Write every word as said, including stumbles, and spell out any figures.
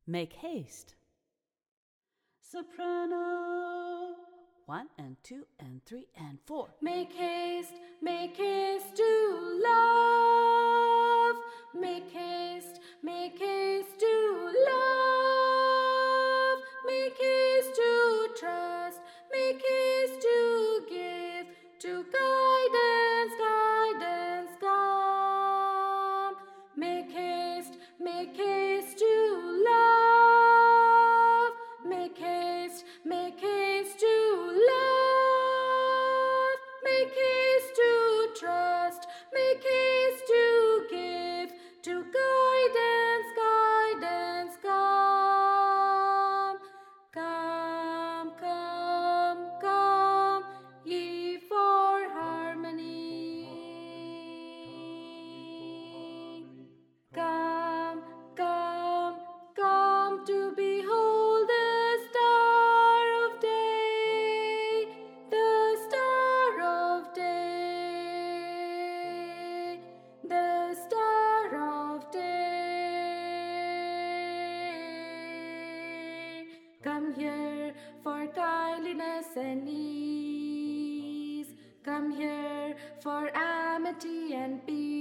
Make haste. Soprano. One and two and three and four. Make haste, make haste to love. Make haste, make haste to love. Make haste to trust. Make haste to give. To guidance, guidance come. Make haste, make haste to love. Make haste, make haste to love. Make haste to trust. Make haste to give. To guidance, guidance come. Come, come, come, ye for harmony. Come, come, come to behold the star of day, the star of day, the star of day. Come here for kindliness and ease. Come here for amity and peace.